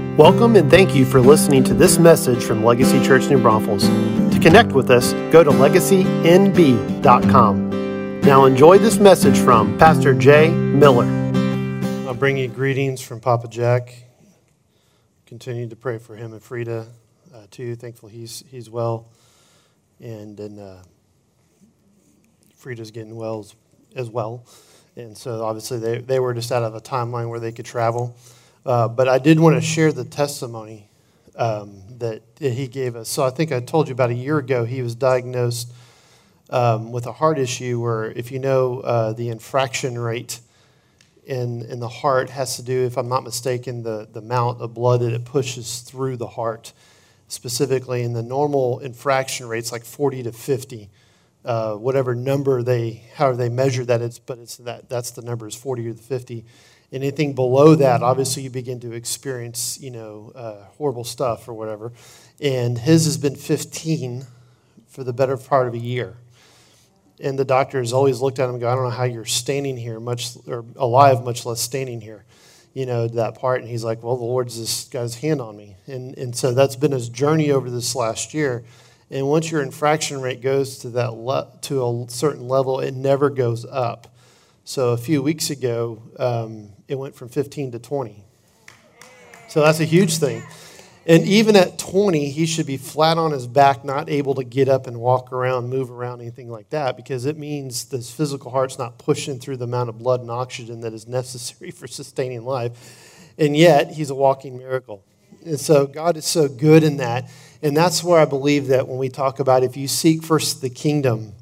Welcome and thank you for listening to this message from Legacy Church New Braunfels. To connect with us, go to legacynb.com. Now enjoy this message from Pastor Jay Miller. I'll bring you greetings from Papa Jack. Continue to pray for him and Frida too. Thankful he's well, and then Frida's getting well as well. And so obviously they were just out of a timeline where they could travel. But I did want to share the testimony that he gave us. So I think I told you about a year ago he was diagnosed with a heart issue where, if you know, the infraction rate in the heart has to do, if I'm not mistaken, the amount of blood that it pushes through the heart. Specifically, in the normal infraction rates, like 40 to 50, whatever number however they measure that, that's the number is 40 or 50. Anything below that, obviously, you begin to experience, horrible stuff or whatever. And his has been 15 for the better part of a year. And the doctor has always looked at him and go, I don't know how you're standing here, or alive, much less standing here, that part. And he's like, well, the Lord's just got his hand on me. And so that's been his journey over this last year. And once your infraction rate goes to to a certain level, it never goes up. So a few weeks ago, it went from 15 to 20. So that's a huge thing. And even at 20, he should be flat on his back, not able to get up and walk around, move around, anything like that, because it means this physical heart's not pushing through the amount of blood and oxygen that is necessary for sustaining life. And yet, he's a walking miracle. And so God is so good in that. And that's where I believe that when we talk about if you seek first the kingdom,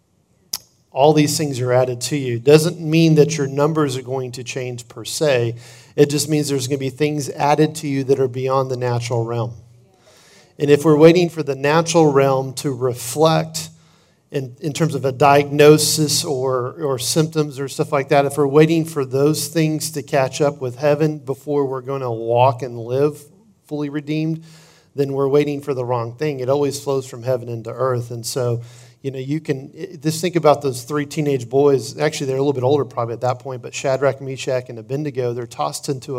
all these things are added to you. Doesn't mean that your numbers are going to change per se. It just means there's going to be things added to you that are beyond the natural realm. And if we're waiting for the natural realm to reflect in terms of a diagnosis or symptoms or stuff like that, if we're waiting for those things to catch up with heaven before we're going to walk and live fully redeemed, then we're waiting for the wrong thing. It always flows from heaven into earth. And so, you can just think about those three teenage boys. Actually, they're a little bit older probably at that point, but Shadrach, Meshach, and Abednego, they're tossed into a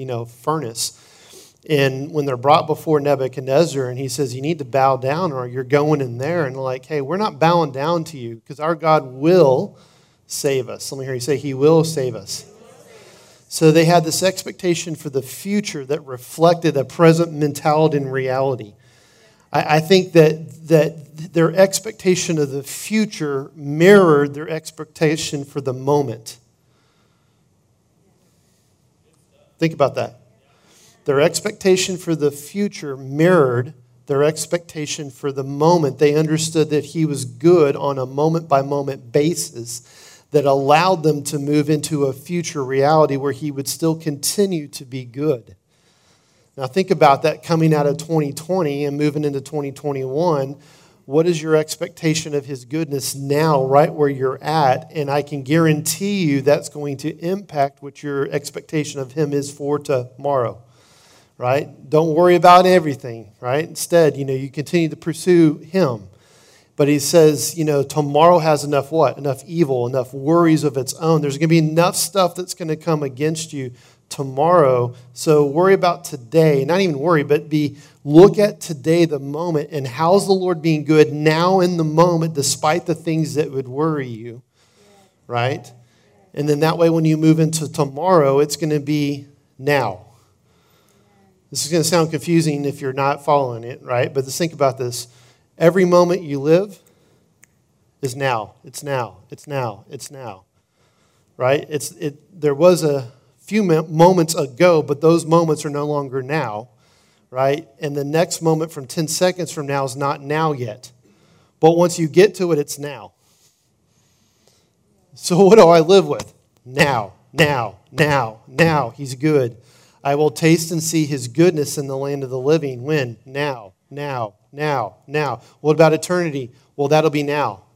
furnace. And when they're brought before Nebuchadnezzar, and he says, you need to bow down or you're going in there. And they're like, hey, we're not bowing down to you because our God will save us. Let me hear you say, he will save us. So they had this expectation for the future that reflected a present mentality and reality. I think that their expectation of the future mirrored their expectation for the moment. Think about that. Their expectation for the future mirrored their expectation for the moment. They understood that he was good on a moment-by-moment basis that allowed them to move into a future reality where he would still continue to be good. Now think about that coming out of 2020 and moving into 2021. What is your expectation of his goodness now, right where you're at? And I can guarantee you that's going to impact what your expectation of him is for tomorrow, right? Don't worry about everything, right? Instead, you continue to pursue him. But he says, tomorrow has enough what? Enough evil, enough worries of its own. There's going to be enough stuff that's going to come against you tomorrow. So worry about today. Not even worry, but look at today, the moment, and how's the Lord being good now in the moment despite the things that would worry you, right? And then that way when you move into tomorrow, it's going to be now. This is going to sound confusing if you're not following it, right? But just think about this. Every moment you live is now. It's now. It's now. It's now. Right? There was a few moments ago, but those moments are no longer now. Right? And the next moment from 10 seconds from now is not now yet. But once you get to it, it's now. So what do I live with? Now. Now. Now. Now. He's good. I will taste and see his goodness in the land of the living. When? Now. Now. Now, now. What about eternity? Well, that'll be now.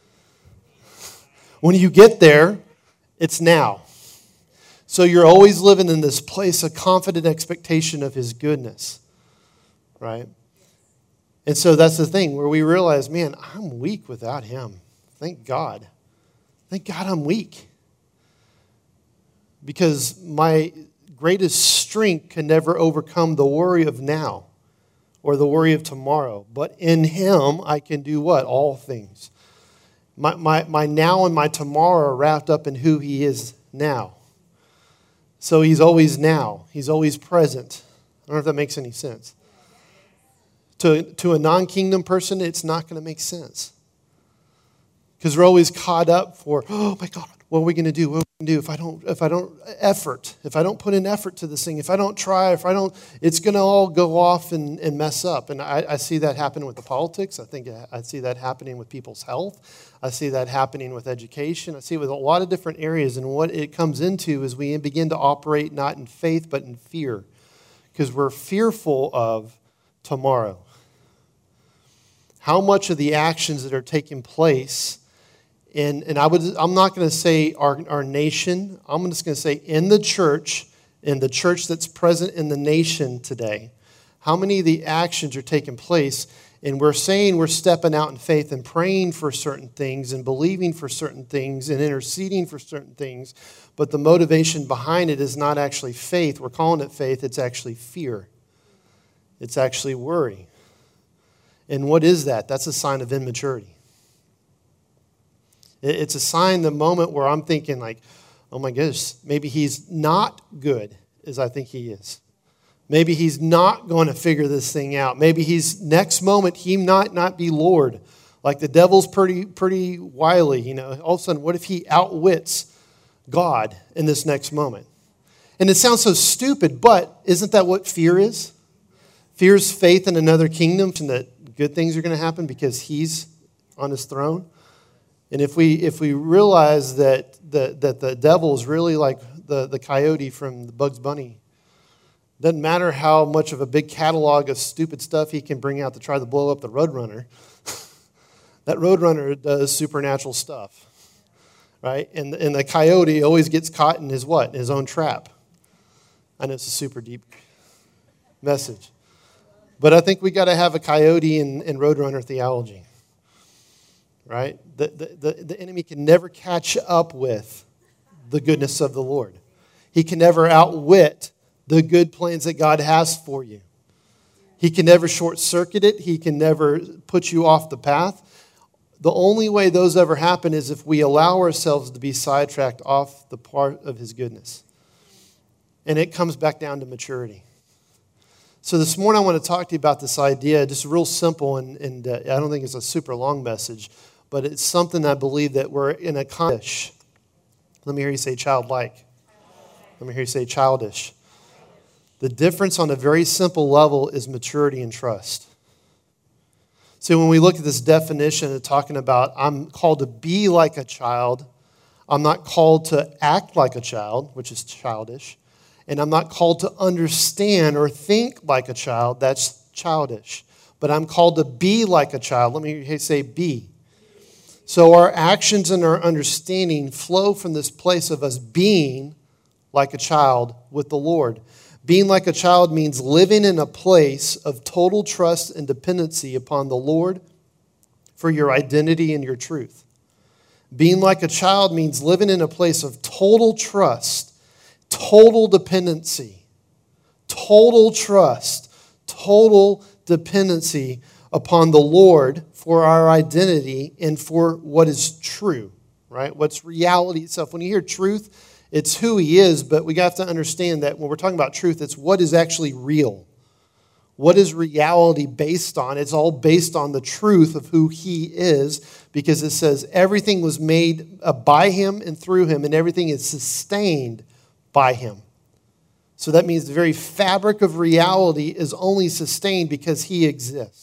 When you get there, it's now. So you're always living in this place of confident expectation of his goodness, right? And so that's the thing where we realize, man, I'm weak without him. Thank God. Thank God I'm weak. Because my greatest strength can never overcome the worry of now or the worry of tomorrow. But in him, I can do what? All things. My now and my tomorrow are wrapped up in who he is now. So he's always now. He's always present. I don't know if that makes any sense. To a non-kingdom person, it's not going to make sense. Because we're always caught up for, oh my God, what are we going to do? What are we going to do if I don't put in effort to this thing, if I don't try, it's going to all go off and mess up. And I see that happen with the politics. I see that happening with people's health. I see that happening with education. I see it with a lot of different areas. And what it comes into is we begin to operate not in faith, but in fear. Because we're fearful of tomorrow. How much of the actions that are taking place, and I'm not going to say our nation, I'm just going to say in the church that's present in the nation today, how many of the actions are taking place, and we're saying we're stepping out in faith and praying for certain things and believing for certain things and interceding for certain things, but the motivation behind it is not actually faith. We're calling it faith. It's actually fear. It's actually worry. And what is that? That's a sign of immaturity. It's a sign, the moment where I'm thinking like, oh my goodness, maybe he's not good as I think he is. Maybe he's not going to figure this thing out. Maybe next moment he might not be Lord. Like the devil's pretty wily, All of a sudden, what if he outwits God in this next moment? And it sounds so stupid, but isn't that what fear is? Fear is faith in another kingdom and that good things are going to happen because he's on his throne. And if we realize that the devil is really like the coyote from the Bugs Bunny, doesn't matter how much of a big catalog of stupid stuff he can bring out to try to blow up the Roadrunner. That Roadrunner does supernatural stuff, right? And the coyote always gets caught in his what? In his own trap. I know it's a super deep message. But I think we got to have a coyote and Roadrunner theology, right? The enemy can never catch up with the goodness of the Lord. He can never outwit the good plans that God has for you. He can never short-circuit it. He can never put you off the path. The only way those ever happen is if we allow ourselves to be sidetracked off the part of his goodness. And it comes back down to maturity. So this morning I want to talk to you about this idea, just real simple, and I don't think it's a super long message, but it's something I believe that we're in a condition. Let me hear you say childlike. Let me hear you say childish. The difference on a very simple level is maturity and trust. So when we look at this definition of talking about I'm called to be like a child, I'm not called to act like a child, which is childish, and I'm not called to understand or think like a child, that's childish. But I'm called to be like a child. Let me say be. So our actions and our understanding flow from this place of us being like a child with the Lord. Being like a child means living in a place of total trust and dependency upon the Lord for your identity and your truth. Being like a child means living in a place of total trust, total dependency, total trust, total dependency upon the Lord for our identity and for what is true, right? What's reality itself. When you hear truth, it's who he is, but we have to understand that when we're talking about truth, it's what is actually real. What is reality based on? It's all based on the truth of who he is, because it says everything was made by him and through him, and everything is sustained by him. So that means the very fabric of reality is only sustained because he exists.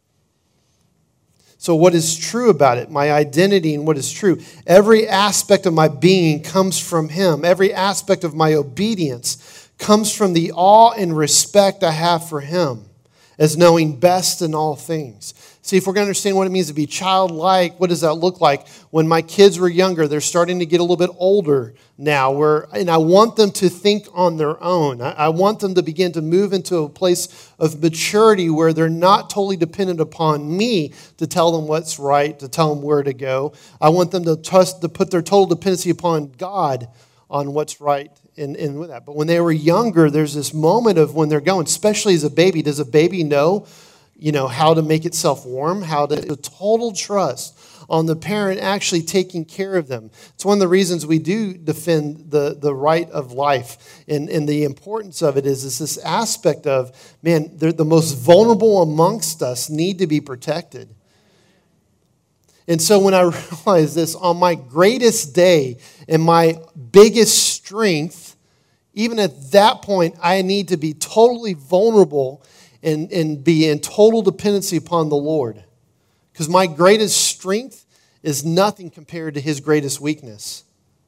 So what is true about it? My identity and what is true. Every aspect of my being comes from him. Every aspect of my obedience comes from the awe and respect I have for him as knowing best in all things. See, if we're going to understand what it means to be childlike, what does that look like? When my kids were younger, they're starting to get a little bit older now, and I want them to think on their own. I want them to begin to move into a place of maturity where they're not totally dependent upon me to tell them what's right, to tell them where to go. I want them to put their total dependency upon God on what's right with that. But when they were younger, there's this moment of when they're going, especially as a baby. Does a baby know, how to make itself warm? How to total trust on the parent actually taking care of them. It's one of the reasons we do defend the right of life. And the importance of it is this aspect of, man, they're the most vulnerable amongst us need to be protected. And so when I realized this, on my greatest day and my biggest strength, even at that point, I need to be totally vulnerable and be in total dependency upon the Lord. Because my greatest strength is nothing compared to his greatest weakness.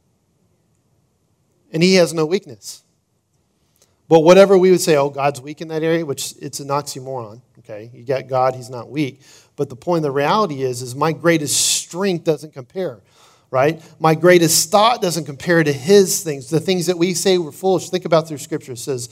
And he has no weakness. But whatever we would say, oh, God's weak in that area, which it's an oxymoron, okay? You got God, he's not weak. But the point of the reality is my greatest strength doesn't compare, right? My greatest thought doesn't compare to his things. The things that we say were foolish. Think about through Scripture. It says,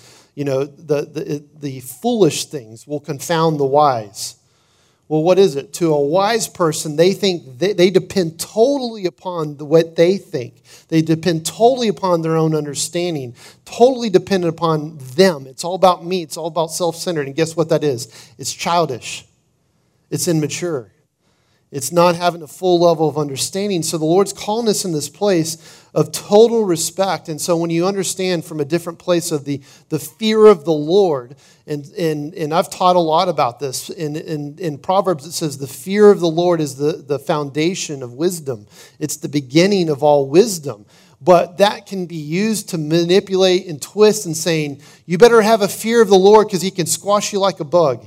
the foolish things will confound the wise. Well, what is it? To a wise person, they think they depend totally upon what they think. They depend totally upon their own understanding, totally dependent upon them. It's all about me. It's all about self-centered. And guess what that is? It's childish. It's immature. It's not having a full level of understanding. So the Lord's calling us in this place of total respect. And so when you understand from a different place of the fear of the Lord, and I've taught a lot about this. In Proverbs it says the fear of the Lord is the foundation of wisdom. It's the beginning of all wisdom. But that can be used to manipulate and twist and saying, you better have a fear of the Lord because he can squash you like a bug.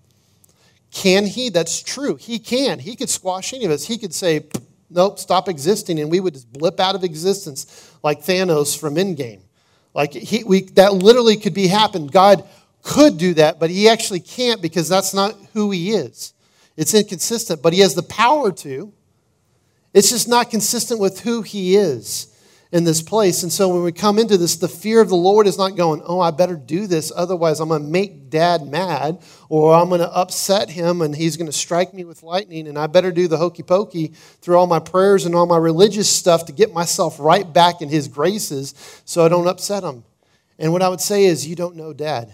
Can he? That's true. He can. He could squash any of us. He could say, nope, stop existing, and we would just blip out of existence like Thanos from Endgame. That literally could be happened. God could do that, but he actually can't because that's not who he is. It's inconsistent, but he has the power to. It's just not consistent with who he is in this place. And so when we come into this, the fear of the Lord is not going, oh, I better do this, otherwise I'm going to make Dad mad, or I'm going to upset him and he's going to strike me with lightning, and I better do the hokey pokey through all my prayers and all my religious stuff to get myself right back in his graces so I don't upset him. And what I would say is, you don't know Dad.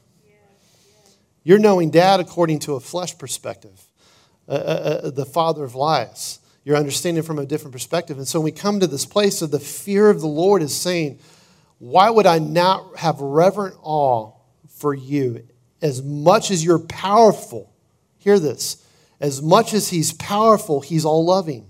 You're knowing Dad according to a flesh perspective, the father of lies. You're understanding from a different perspective. And so when we come to this place of the fear of the Lord is saying, why would I not have reverent awe for you? As much as you're powerful, hear this, as much as he's powerful, he's all loving.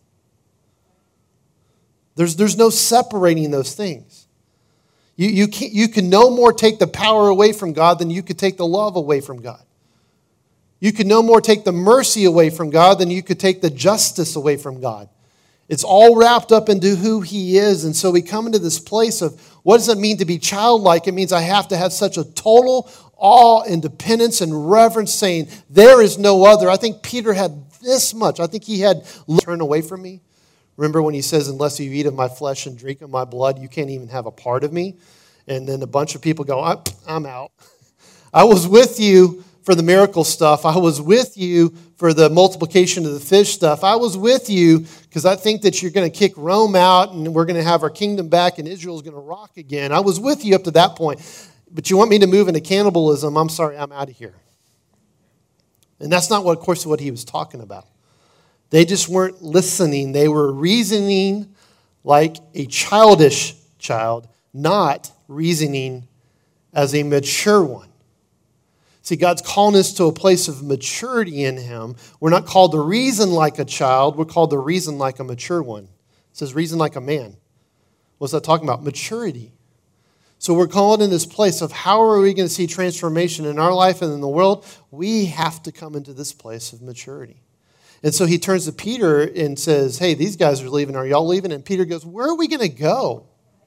There's no separating those things. You can no more take the power away from God than you could take the love away from God. You can no more take the mercy away from God than you could take the justice away from God. It's all wrapped up into who he is. And so we come into this place of, what does it mean to be childlike? It means I have to have such a total awe and dependence and reverence, saying, there is no other. I think Peter had this much. I think he had, turn away from me. Remember when he says, unless you eat of my flesh and drink of my blood, you can't even have a part of me. And then a bunch of people go, I'm out. I was with you for the miracle stuff. I was with you for the multiplication of the fish stuff. I was with you because I think that you're going to kick Rome out and we're going to have our kingdom back and Israel's going to rock again. I was with you up to that point. But you want me to move into cannibalism? I'm sorry, I'm out of here. And that's not, of course, what he was talking about. They just weren't listening. They were reasoning like a childish child, not reasoning as a mature one. See, God's calling us to a place of maturity in him. We're not called to reason like a child. We're called to reason like a mature one. It says reason like a man. What's that talking about? Maturity. So we're called in this place of how are we going to see transformation in our life and in the world? We have to come into this place of maturity. And so he turns to Peter and says, hey, these guys are leaving. Are y'all leaving? And Peter goes, where are we going to go?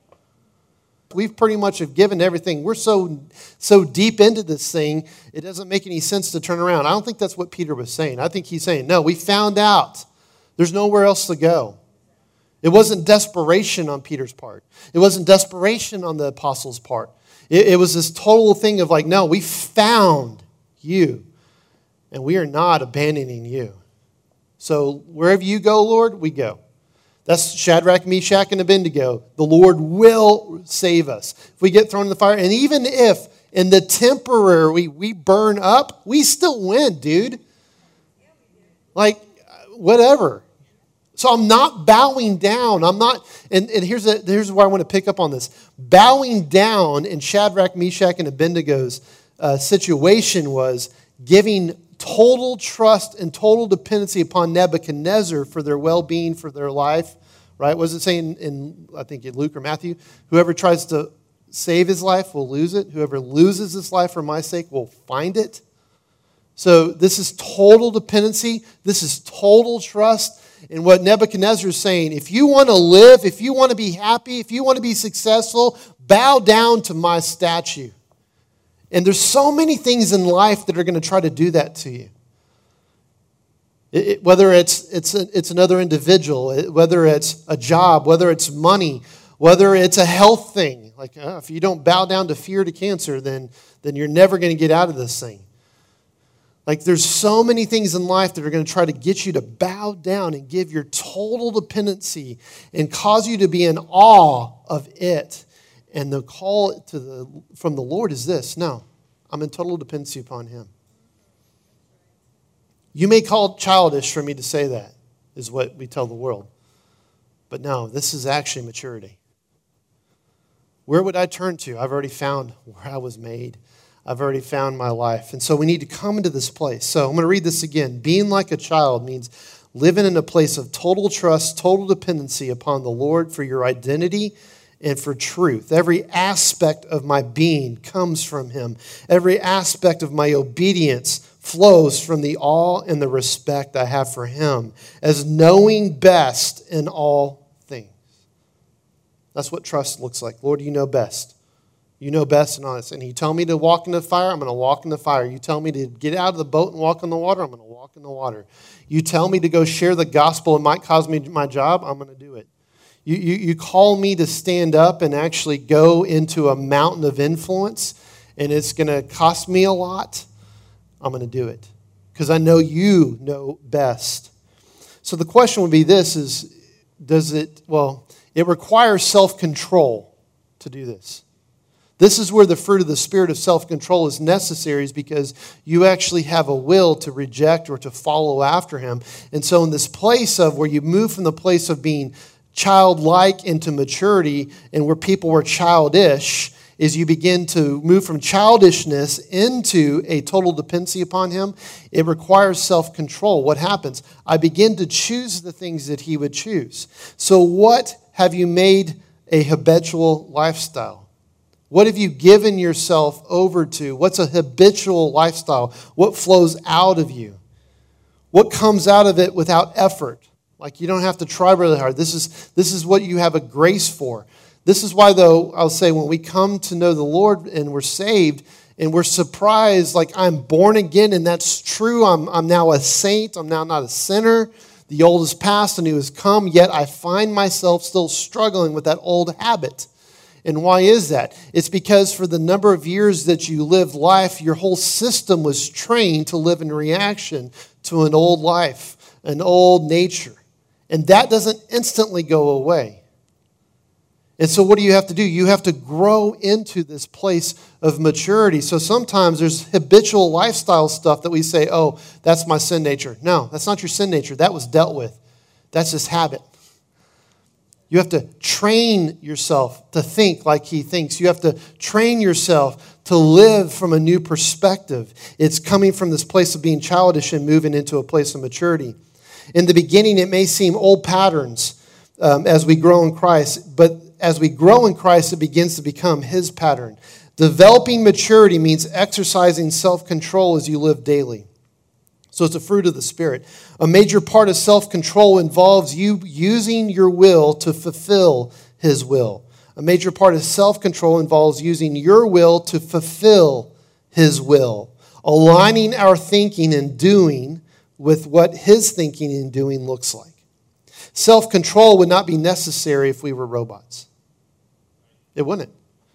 We've pretty much have given everything. We're so deep into this thing, it doesn't make any sense to turn around. I don't think that's what Peter was saying. I think he's saying, no, we found out. There's nowhere else to go. It wasn't desperation on Peter's part. It wasn't desperation on the apostles' part. It was this total thing of like, no, we found you, and we are not abandoning you. So wherever you go, Lord, we go. That's Shadrach, Meshach, and Abednego. The Lord will save us. If we get thrown in the fire, and even if in the temporary we burn up, we still win, dude. Like, whatever. So I'm not bowing down. I'm not, and here's where I want to pick up on this. Bowing down in Shadrach, Meshach, and Abednego's situation was giving total trust and total dependency upon Nebuchadnezzar for their well-being, for their life, right? What does it say in I think in Luke or Matthew? Whoever tries to save his life will lose it. Whoever loses his life for my sake will find it. So this is total dependency. This is total trust. And what Nebuchadnezzar is saying, if you want to live, if you want to be happy, if you want to be successful, bow down to my statue. And there's so many things in life that are going to try to do that to you. Whether it's another individual, whether it's a job, whether it's money, whether it's a health thing. Like if you don't bow down to fear to cancer, then you're never going to get out of this thing. Like there's so many things in life that are going to try to get you to bow down and give your total dependency and cause you to be in awe of it. And the call from the Lord is this: no, I'm in total dependency upon Him. You may call it childish for me to say that, is what we tell the world. But no, this is actually maturity. Where would I turn to? I've already found where I was made. I've already found my life. And so we need to come into this place. So I'm going to read this again. Being like a child means living in a place of total trust, total dependency upon the Lord for your identity and for truth. Every aspect of my being comes from Him. Every aspect of my obedience flows from the awe and the respect I have for Him as knowing best in all things. That's what trust looks like. Lord, you know best. You know best in all this. And you tell me to walk in the fire, I'm going to walk in the fire. You tell me to get out of the boat and walk in the water, I'm going to walk in the water. You tell me to go share the gospel, it might cost me my job, I'm going to do it. You call me to stand up and actually go into a mountain of influence, and it's going to cost me a lot, I'm going to do it. Because I know you know best. So the question would be this, it requires self-control to do this. This is where the fruit of the Spirit of self-control is necessary, is because you actually have a will to reject or to follow after Him. And so in this place of where you move from the place of being childlike into maturity and where people were childish, is you begin to move from childishness into a total dependency upon Him. It requires self-control. What happens? I begin to choose the things that He would choose. So what have you made a habitual lifestyle? What have you given yourself over to? What's a habitual lifestyle? What flows out of you? What comes out of it without effort? Like you don't have to try really hard. This is what you have a grace for. This is why, though, I'll say when we come to know the Lord and we're saved and we're surprised, like I'm born again and that's true. I'm now a saint. I'm now not a sinner. The old is past, the new has come, yet I find myself still struggling with that old habit. And why is that? It's because for the number of years that you lived life, your whole system was trained to live in reaction to an old life, an old nature. And that doesn't instantly go away. And so what do you have to do? You have to grow into this place of maturity. So sometimes there's habitual lifestyle stuff that we say, oh, that's my sin nature. No, that's not your sin nature. That was dealt with. That's just habit. You have to train yourself to think like He thinks. You have to train yourself to live from a new perspective. It's coming from this place of being childish and moving into a place of maturity. In the beginning, it may seem old patterns as we grow in Christ, but as we grow in Christ, it begins to become His pattern. Developing maturity means exercising self-control as you live daily. So it's a fruit of the Spirit. A major part of self-control involves you using your will to fulfill His will. A major part of self-control involves using your will to fulfill His will. Aligning our thinking and doing with what His thinking and doing looks like. Self-control would not be necessary if we were robots. It wouldn't.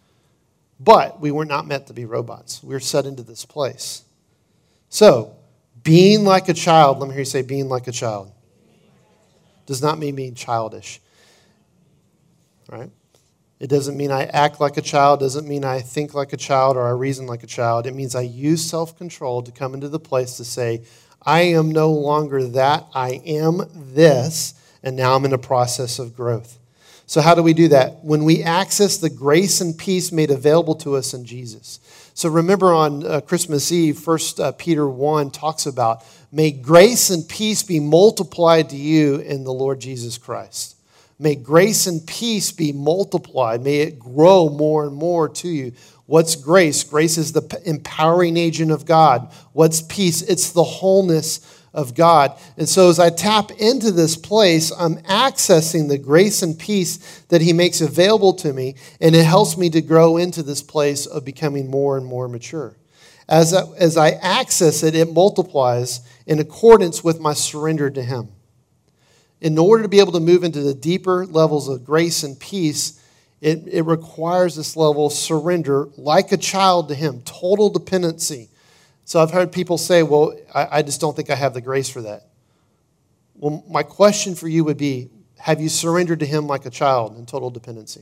But we were not meant to be robots. We were set into this place. So, being like a child, let me hear you say being like a child. does not mean being childish. Right? It doesn't mean I act like a child, doesn't mean I think like a child or I reason like a child. It means I use self-control to come into the place to say, I am no longer that, I am this, and now I'm in a process of growth. So how do we do that? When we access the grace and peace made available to us in Jesus. So remember on Christmas Eve, 1 Peter 1 talks about, may grace and peace be multiplied to you in the Lord Jesus Christ. May grace and peace be multiplied. May it grow more and more to you. What's grace? Grace is the empowering agent of God. What's peace? It's the wholeness of God. And so as I tap into this place, I'm accessing the grace and peace that he makes available to me, and it helps me to grow into this place of becoming more and more mature. As I access it, it multiplies in accordance with my surrender to him. In order to be able to move into the deeper levels of grace and peace, it requires this level of surrender like a child to him, total dependency. So I've heard people say, well, I just don't think I have the grace for that. Well, my question for you would be, have you surrendered to him like a child in total dependency?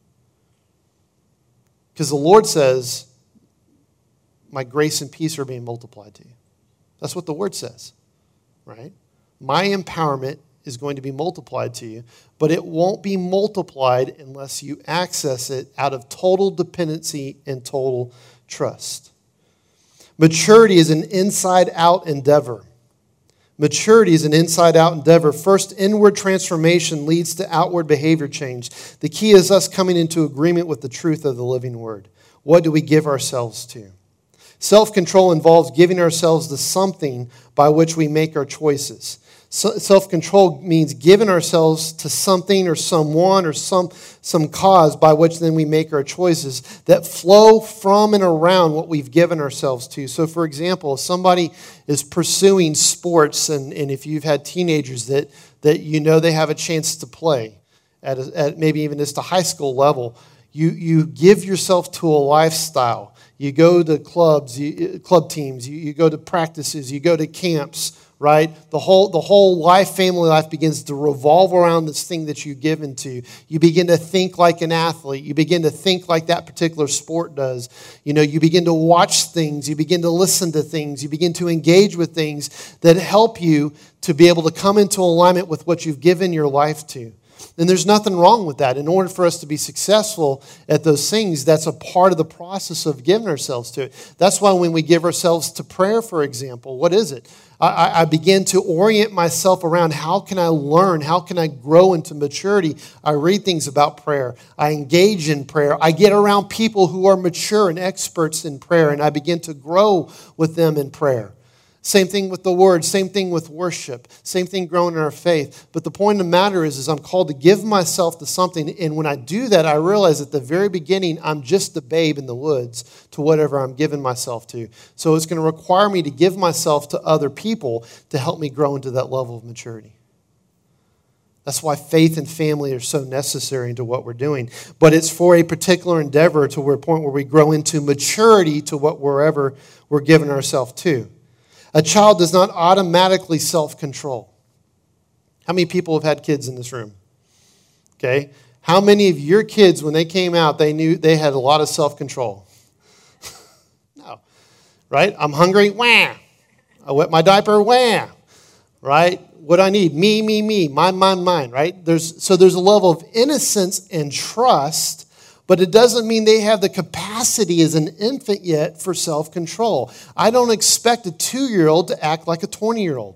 Because the Lord says, my grace and peace are being multiplied to you. That's what the word says, right? My empowerment is going to be multiplied to you, but it won't be multiplied unless you access it out of total dependency and total trust. Maturity is an inside-out endeavor. Maturity is an inside-out endeavor. First, inward transformation leads to outward behavior change. The key is us coming into agreement with the truth of the living word. What do we give ourselves to? Self-control involves giving ourselves to something by which we make our choices. Self-control means giving ourselves to something or someone or some cause by which then we make our choices that flow from and around what we've given ourselves to. So, for example, if somebody is pursuing sports, and if you've had teenagers that you know they have a chance to play at maybe even just a high school level, you give yourself to a lifestyle. You go to clubs, club teams, you go to practices, you go to camps, right? The whole life, family life begins to revolve around this thing that you give into. You begin to think like an athlete. You begin to think like that particular sport does. You know, you begin to watch things. You begin to listen to things. You begin to engage with things that help you to be able to come into alignment with what you've given your life to. And there's nothing wrong with that. In order for us to be successful at those things, that's a part of the process of giving ourselves to it. That's why when we give ourselves to prayer, for example, what is it? I begin to orient myself around how can I learn? How can I grow into maturity? I read things about prayer. I engage in prayer. I get around people who are mature and experts in prayer, and I begin to grow with them in prayer. Same thing with the word, same thing with worship, same thing growing in our faith. But the point of the matter is I'm called to give myself to something. And when I do that, I realize at the very beginning, I'm just the babe in the woods to whatever I'm giving myself to. So it's going to require me to give myself to other people to help me grow into that level of maturity. That's why faith and family are so necessary into what we're doing. But it's for a particular endeavor to a point where we grow into maturity to wherever we're giving ourselves to. A child does not automatically self-control. How many people have had kids in this room? Okay. How many of your kids, when they came out, they knew they had a lot of self-control? No. Right? I'm hungry. Wah. I wet my diaper. Wah. Right? What I need? Me. Mine. Right? There's a level of innocence and trust, but it doesn't mean they have the capacity as an infant yet for self-control. I don't expect a 2-year-old to act like a 20-year-old.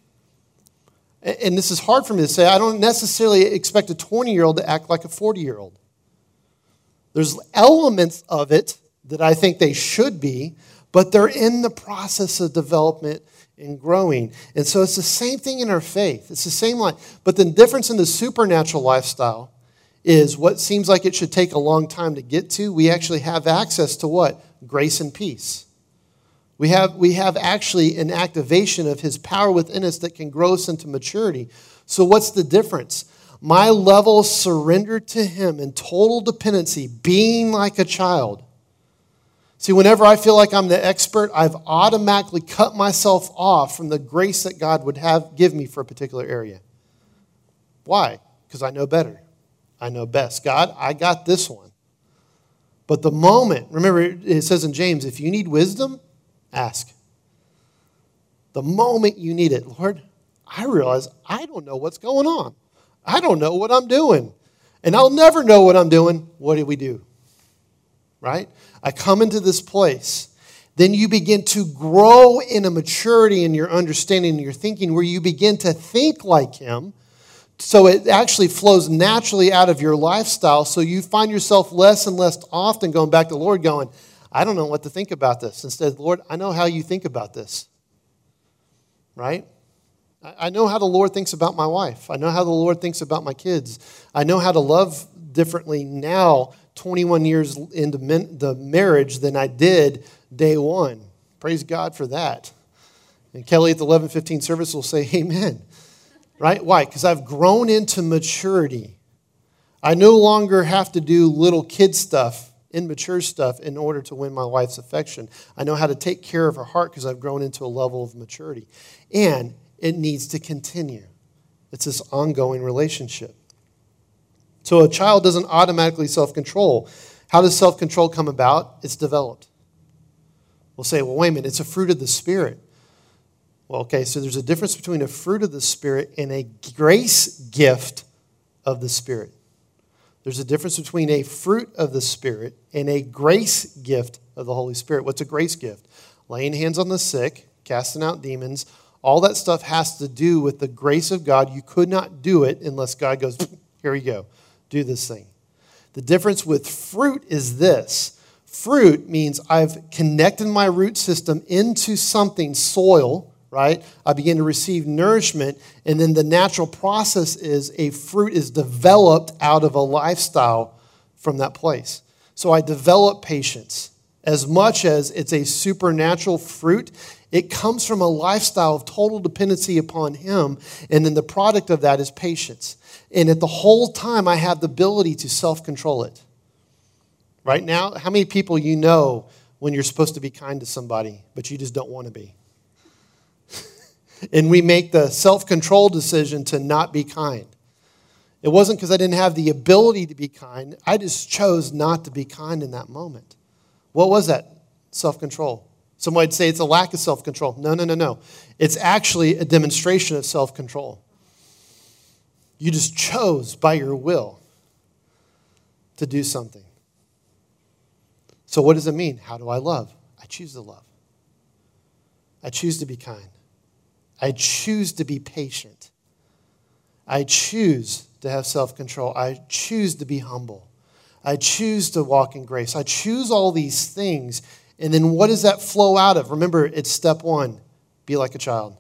And this is hard for me to say. I don't necessarily expect a 20-year-old to act like a 40-year-old. There's elements of it that I think they should be, but they're in the process of development and growing. And so it's the same thing in our faith. It's the same life. But the difference in the supernatural lifestyle is what seems like it should take a long time to get to, we actually have access to what? Grace and peace. We have actually an activation of his power within us that can grow us into maturity. So what's the difference? My level of surrender to him and total dependency, being like a child. See, whenever I feel like I'm the expert, I've automatically cut myself off from the grace that God would give me for a particular area. Why? Because I know better. I know best. God, I got this one. But the moment, remember it says in James, if you need wisdom, ask. The moment you need it, Lord, I realize I don't know what's going on. I don't know what I'm doing. And I'll never know what I'm doing. What do we do? Right? I come into this place. Then you begin to grow in a maturity in your understanding and your thinking where you begin to think like him. So it actually flows naturally out of your lifestyle. So you find yourself less and less often going back to the Lord going, I don't know what to think about this. Instead, Lord, I know how you think about this. Right? I know how the Lord thinks about my wife. I know how the Lord thinks about my kids. I know how to love differently now, 21 years into the marriage, than I did day one. Praise God for that. And Kelly at the 11:15 service will say, amen. Right? Why? Because I've grown into maturity. I no longer have to do little kid stuff, immature stuff, in order to win my wife's affection. I know how to take care of her heart because I've grown into a level of maturity. And it needs to continue. It's this ongoing relationship. So a child doesn't automatically self-control. How does self-control come about? It's developed. We'll say, well, wait a minute, it's a fruit of the Spirit. Well, okay, so there's a difference between a fruit of the Spirit and a grace gift of the Spirit. There's a difference between a fruit of the Spirit and a grace gift of the Holy Spirit. What's a grace gift? Laying hands on the sick, casting out demons. All that stuff has to do with the grace of God. You could not do it unless God goes, here we go, do this thing. The difference with fruit is this. Fruit means I've connected my root system into something, soil, right? I begin to receive nourishment, and then the natural process is a fruit is developed out of a lifestyle from that place. So I develop patience. As much as it's a supernatural fruit, it comes from a lifestyle of total dependency upon Him, and then the product of that is patience. And at the whole time, I have the ability to self-control it. Right now, how many people you know when you're supposed to be kind to somebody, but you just don't want to be? And we make the self-control decision to not be kind. It wasn't because I didn't have the ability to be kind. I just chose not to be kind in that moment. What was that? Self-control. Some might say it's a lack of self-control. No. It's actually a demonstration of self-control. You just chose by your will to do something. So what does it mean? How do I love? I choose to love. I choose to be kind. I choose to be patient. I choose to have self-control. I choose to be humble. I choose to walk in grace. I choose all these things. And then what does that flow out of? Remember, it's step one. Be like a child.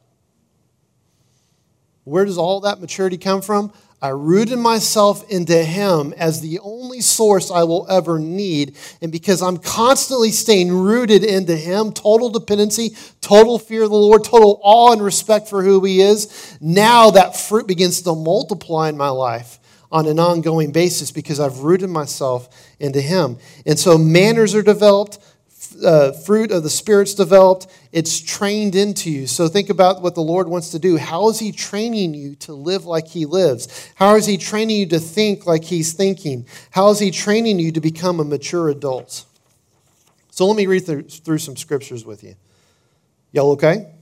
Where does all that maturity come from? I rooted myself into Him as the only source I will ever need. And because I'm constantly staying rooted into Him, total dependency, total fear of the Lord, total awe and respect for who He is, now that fruit begins to multiply in my life on an ongoing basis because I've rooted myself into Him. And so manners are developed. Fruit of the Spirit's developed. It's trained into you. So think about what the Lord wants to do. How is He training you to live like He lives? How is He training you to think like He's thinking? How is He training you to become a mature adult? So let me read through some scriptures with you. Y'all okay?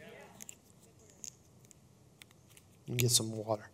Let me get some water.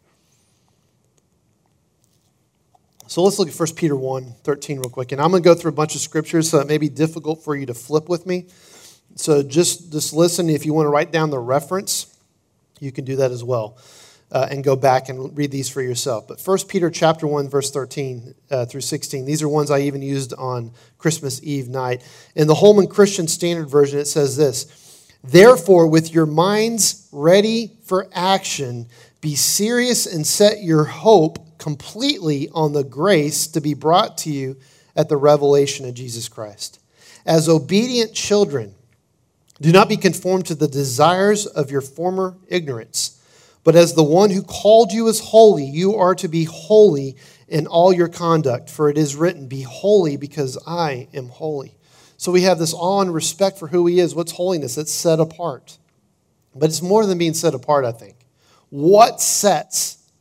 So let's look at 1 Peter 1:13 real quick. And I'm going to go through a bunch of scriptures, so it may be difficult for you to flip with me. So just listen. If you want to write down the reference, you can do that as well. And go back and read these for yourself. But 1 Peter chapter 1, verse 13 through 16. These are ones I even used on Christmas Eve night. In the Holman Christian Standard Version, it says this: Therefore, with your minds ready for action, be serious and set your hope completely on the grace to be brought to you at the revelation of Jesus Christ. As obedient children, do not be conformed to the desires of your former ignorance, but as the one who called you is holy, you are to be holy in all your conduct. For it is written, be holy because I am holy. So we have this awe and respect for who He is. What's holiness? It's set apart. But it's more than being set apart, I think. What sets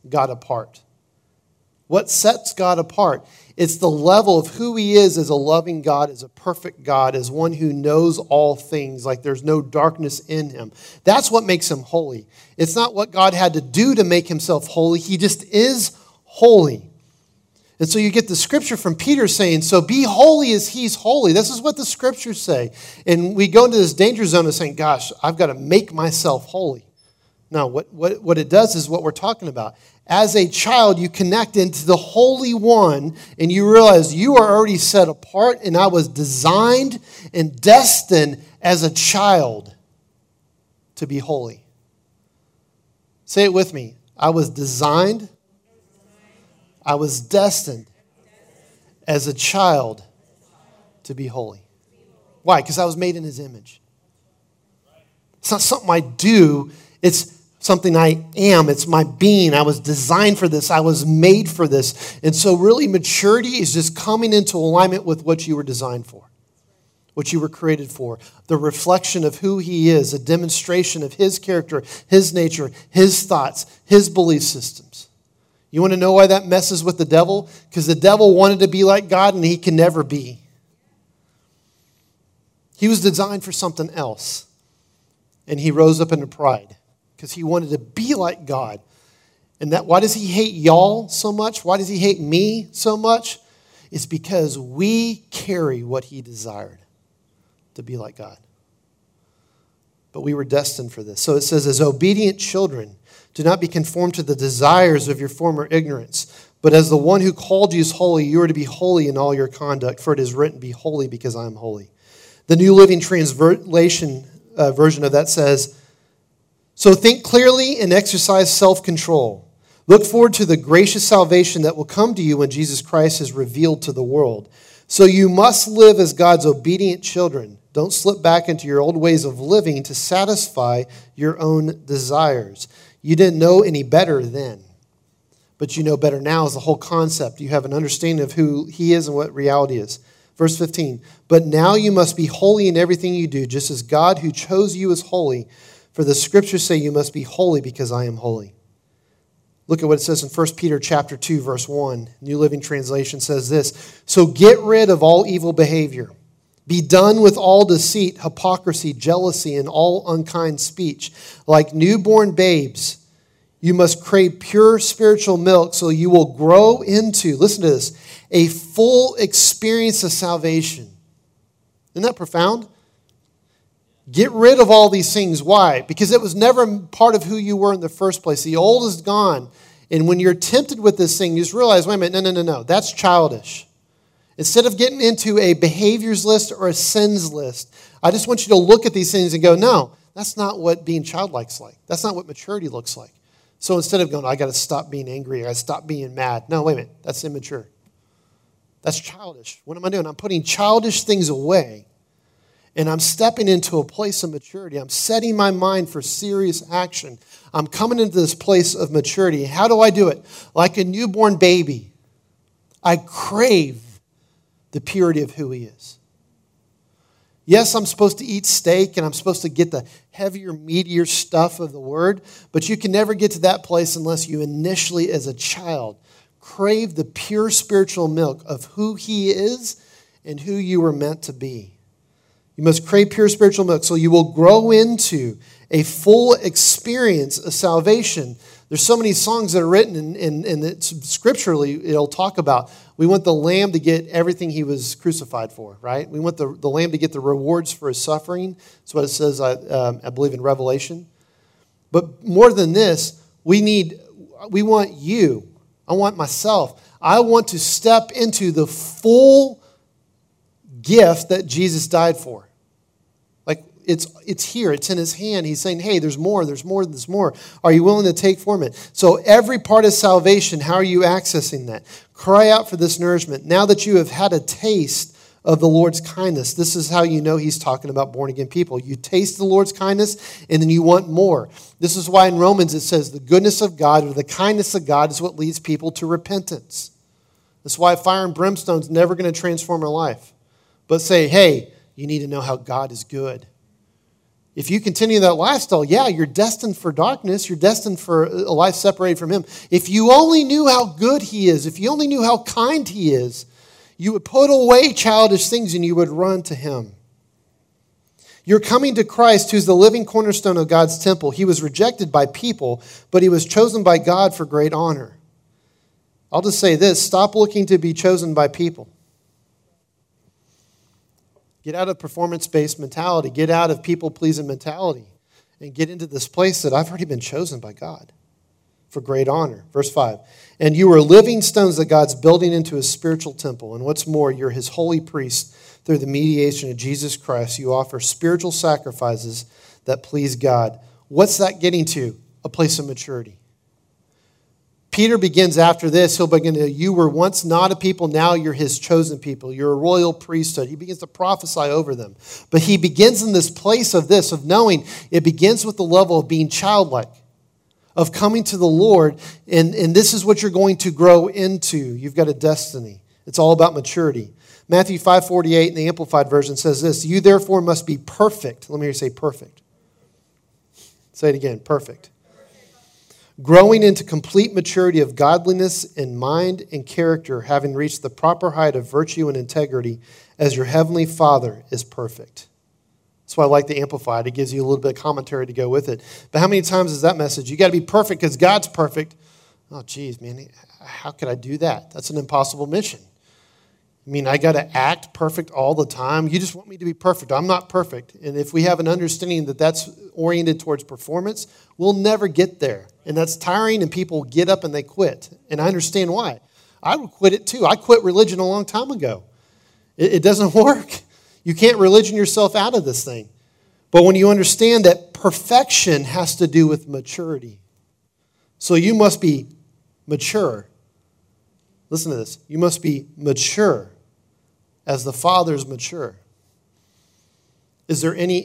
God apart? What sets God apart? It's the level of who he is as a loving God, as a perfect God, as one who knows all things, like there's no darkness in him. That's what makes him holy. It's not what God had to do to make himself holy. He just is holy. And so you get the scripture from Peter saying, so be holy as he's holy. This is what the scriptures say. And we go into this danger zone of saying, gosh, I've got to make myself holy. No, what it does is what we're talking about. As a child, you connect into the Holy One, and you realize you are already set apart, and I was designed and destined as a child to be holy. Say it with me. I was designed, I was destined as a child to be holy. Why? Because I was made in his image. It's not something I do. It's something I am. It's my being. I was designed for this. I was made for this. And so really maturity is just coming into alignment with what you were designed for, what you were created for, the reflection of who he is, a demonstration of his character, his nature, his thoughts, his belief systems. You want to know why that messes with the devil? Because the devil wanted to be like God and he can never be. He was designed for something else. And he rose up into pride because he wanted to be like God. And why does he hate y'all so much? Why does he hate me so much? It's because we carry what he desired, to be like God. But we were destined for this. So it says, as obedient children, do not be conformed to the desires of your former ignorance, but as the one who called you is holy, you are to be holy in all your conduct, for it is written, be holy because I am holy. The New Living Translation version of that says, so think clearly and exercise self-control. Look forward to the gracious salvation that will come to you when Jesus Christ is revealed to the world. So you must live as God's obedient children. Don't slip back into your old ways of living to satisfy your own desires. You didn't know any better then, but you know better now is the whole concept. You have an understanding of who he is and what reality is. Verse 15, but now you must be holy in everything you do, just as God who chose you is holy. For the scriptures say you must be holy because I am holy. Look at what it says in 1 Peter chapter 2, verse 1. New Living Translation says this, so get rid of all evil behavior. Be done with all deceit, hypocrisy, jealousy, and all unkind speech. Like newborn babes, you must crave pure spiritual milk so you will grow into, listen to this, a full experience of salvation. Isn't that profound? Get rid of all these things. Why? Because it was never part of who you were in the first place. The old is gone. And when you're tempted with this thing, you just realize, wait a minute, no. That's childish. Instead of getting into a behaviors list or a sins list, I just want you to look at these things and go, no, that's not what being childlike's like. That's not what maturity looks like. So instead of going, I got to stop being angry, I got to stop being mad. No, wait a minute, that's immature. That's childish. What am I doing? I'm putting childish things away, and I'm stepping into a place of maturity. I'm setting my mind for serious action. I'm coming into this place of maturity. How do I do it? Like a newborn baby, I crave the purity of who he is. Yes, I'm supposed to eat steak and I'm supposed to get the heavier, meatier stuff of the word, but you can never get to that place unless you initially, as a child, crave the pure spiritual milk of who he is and who you were meant to be. You must crave pure spiritual milk so you will grow into a full experience of salvation. There's so many songs that are written, and scripturally it'll talk about, we want the Lamb to get everything he was crucified for, right? We want the Lamb to get the rewards for his suffering. That's what it says, I believe, in Revelation. But more than this, we want you. I want myself. I want to step into the full gift that Jesus died for. Like, it's here. It's in his hand. He's saying, hey, there's more. There's more. There's more. Are you willing to take from it? So every part of salvation, how are you accessing that? Cry out for this nourishment. Now that you have had a taste of the Lord's kindness, this is how you know he's talking about born-again people. You taste the Lord's kindness, and then you want more. This is why in Romans it says the goodness of God or the kindness of God is what leads people to repentance. That's why fire and brimstone is never going to transform our life. But say, hey, you need to know how God is good. If you continue that lifestyle, yeah, you're destined for darkness. You're destined for a life separated from him. If you only knew how good he is, if you only knew how kind he is, you would put away childish things and you would run to him. You're coming to Christ, who's the living cornerstone of God's temple. He was rejected by people, but he was chosen by God for great honor. I'll just say this, stop looking to be chosen by people. Get out of performance-based mentality. Get out of people-pleasing mentality. And get into this place that I've already been chosen by God for great honor. Verse 5. And you are living stones that God's building into his spiritual temple. And what's more, you're his holy priest through the mediation of Jesus Christ. You offer spiritual sacrifices that please God. What's that getting to? A place of maturity. Peter begins after this. He'll begin to, you were once not a people, now you're his chosen people. You're a royal priesthood. He begins to prophesy over them. But he begins in this place of this, of knowing it begins with the level of being childlike, of coming to the Lord, and this is what you're going to grow into. You've got a destiny. It's all about maturity. Matthew 5:48 in the Amplified Version says this, you therefore must be perfect. Let me hear you say perfect. Say it again, perfect. Growing into complete maturity of godliness in mind and character, having reached the proper height of virtue and integrity, as your heavenly Father is perfect. That's why I like the Amplified. It gives you a little bit of commentary to go with it. But how many times is that message? You got to be perfect because God's perfect. Oh, geez, man, how could I do that? That's an impossible mission. I mean, I got to act perfect all the time. You just want me to be perfect. I'm not perfect. And if we have an understanding that that's oriented towards performance, we'll never get there. And that's tiring, and people get up and they quit. And I understand why. I would quit it too. I quit religion a long time ago. It doesn't work. You can't religion yourself out of this thing. But when you understand that perfection has to do with maturity. So you must be mature. Listen to this. You must be mature as the Father is mature. Is there any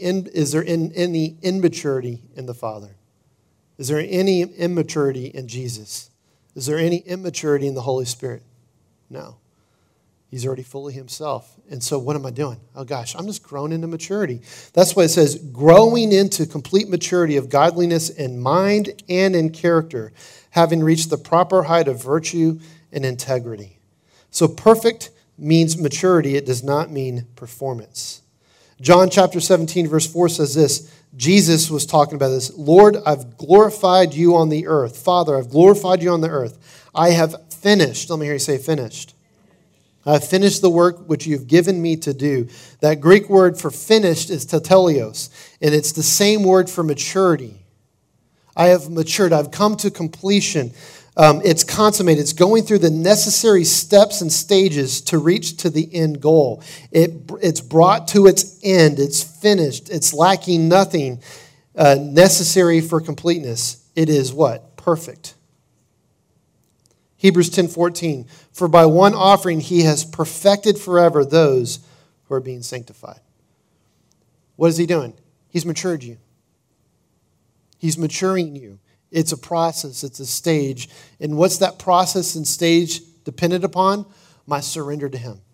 immaturity in the Father? Is there any immaturity in Jesus? Is there any immaturity in the Holy Spirit? No. He's already fully himself. And so what am I doing? Oh gosh, I'm just growing into maturity. That's why it says growing into complete maturity of godliness in mind and in character, having reached the proper height of virtue and integrity. So perfect means maturity. It does not mean performance. John chapter 17 verse 4 says this. Jesus was talking about this. Lord, I've glorified you on the earth. Father, I've glorified you on the earth. I have finished. Let me hear you say finished. I have finished the work which you've given me to do. That Greek word for finished is teleios, and it's the same word for maturity. I have matured. I've come to completion. It's consummated. It's going through the necessary steps and stages to reach to the end goal. It's brought to its end. It's finished. It's lacking nothing necessary for completeness. It is what? Perfect. Hebrews 10:14. For by one offering he has perfected forever those who are being sanctified. What is he doing? He's matured you. He's maturing you. It's a process. It's a stage. And what's that process and stage dependent upon? My surrender to him.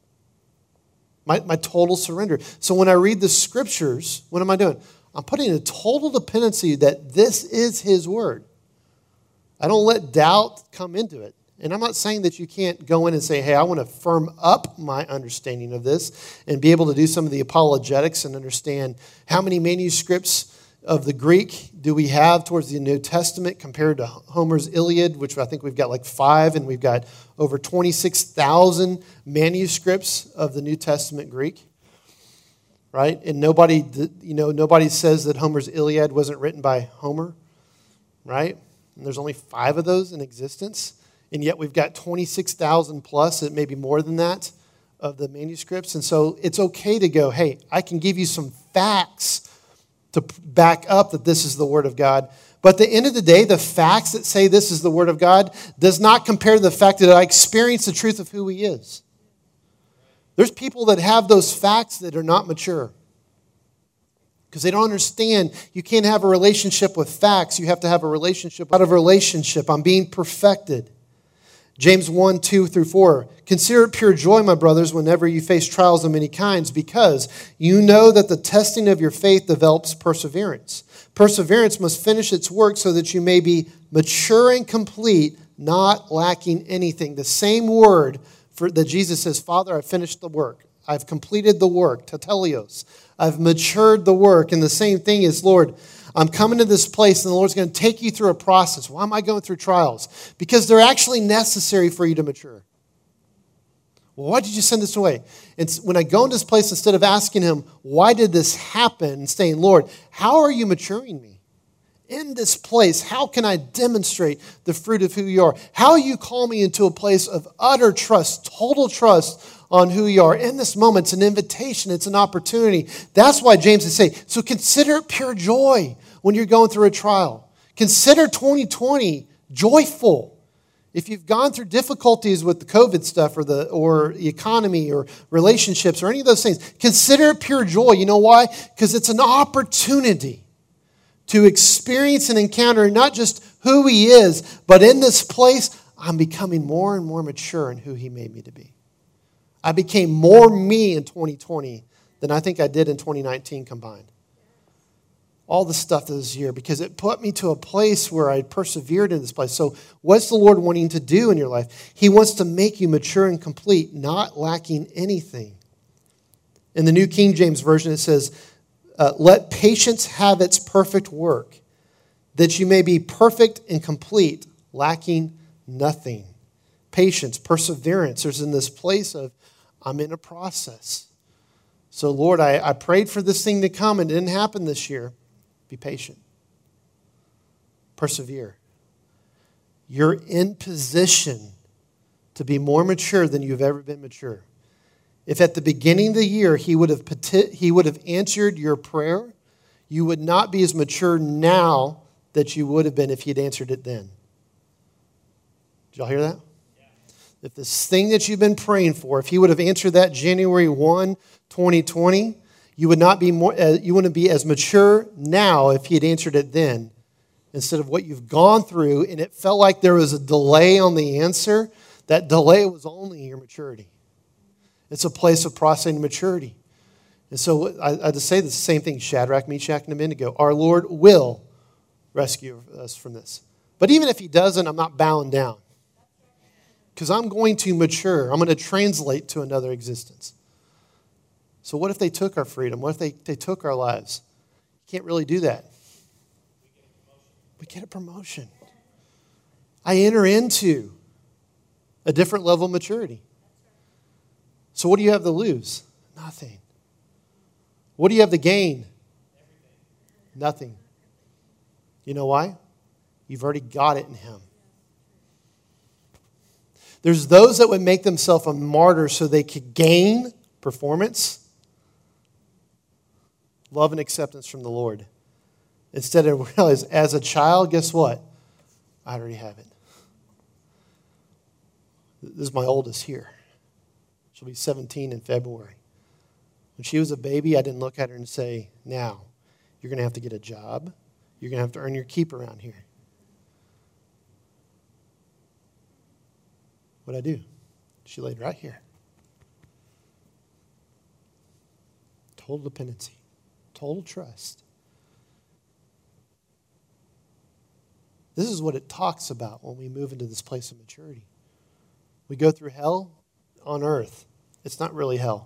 My total surrender. So when I read the scriptures, what am I doing? I'm putting a total dependency that this is his word. I don't let doubt come into it. And I'm not saying that you can't go in and say, hey, I want to firm up my understanding of this and be able to do some of the apologetics and understand how many manuscripts of the Greek do we have towards the New Testament compared to Homer's Iliad, which I think we've got like 5, and we've got over 26,000 manuscripts of the New Testament Greek, right? And nobody says that Homer's Iliad wasn't written by Homer, right? And there's only 5 of those in existence, and yet we've got 26,000 plus, it may be more than that, of the manuscripts. And so it's okay to go, hey, I can give you some facts to back up that this is the Word of God. But at the end of the day, the facts that say this is the Word of God does not compare to the fact that I experience the truth of who He is. There's people that have those facts that are not mature because they don't understand you can't have a relationship with facts. You have to have a relationship out of relationship. I'm being perfected. James 1, 2 through 4. Consider it pure joy, my brothers, whenever you face trials of many kinds, because you know that the testing of your faith develops perseverance. Perseverance must finish its work so that you may be mature and complete, not lacking anything. The same word that Jesus says, Father, I've finished the work. I've completed the work, tetellios. I've matured the work. And the same thing is, Lord, I'm coming to this place and the Lord's going to take you through a process. Why am I going through trials? Because they're actually necessary for you to mature. Well, why did you send this away? And when I go into this place, instead of asking him, why did this happen? And saying, Lord, how are you maturing me? In this place, how can I demonstrate the fruit of who you are? How you call me into a place of utter trust, total trust on who you are. In this moment, it's an invitation. It's an opportunity. That's why James would say, so consider it pure joy when you're going through a trial. Consider 2020 joyful. If you've gone through difficulties with the COVID stuff or the economy or relationships or any of those things, consider it pure joy. You know why? Because it's an opportunity to experience and encounter not just who he is, but in this place, I'm becoming more and more mature in who he made me to be. I became more me in 2020 than I think I did in 2019 combined. All the stuff this year, because it put me to a place where I persevered in this place. So what's the Lord wanting to do in your life? He wants to make you mature and complete, not lacking anything. In the New King James Version, it says, let patience have its perfect work, that you may be perfect and complete, lacking nothing. Patience, perseverance. There's in this place of, I'm in a process. So Lord, I prayed for this thing to come and it didn't happen this year. Be patient. Persevere. You're in position to be more mature than you've ever been mature. If at the beginning of the year he would have answered your prayer, you would not be as mature now that you would have been if he'd answered it then. Did y'all hear that? Yeah. If this thing that you've been praying for, if he would have answered that January 1, 2020, you wouldn't be as mature now if he had answered it then, instead of what you've gone through, and it felt like there was a delay on the answer. That delay was only your maturity. It's a place of processing maturity. And so I just say the same thing, Shadrach, Meshach, and Abednego. Our Lord will rescue us from this. But even if he doesn't, I'm not bowing down. Because I'm going to mature. I'm going to translate to another existence. So what if they took our freedom? What if they took our lives? You can't really do that. We get a promotion. I enter into a different level of maturity. So what do you have to lose? Nothing. What do you have to gain? Nothing. You know why? You've already got it in him. There's those that would make themselves a martyr so they could gain performance, love and acceptance from the Lord. Instead of realize, as a child, guess what? I already have it. This is my oldest here. She'll be 17 in February. When she was a baby, I didn't look at her and say, now, you're going to have to get a job. You're going to have to earn your keep around here. What'd I do? She laid right here. Total dependency. Total trust. This is what it talks about when we move into this place of maturity. We go through hell on earth. It's not really hell.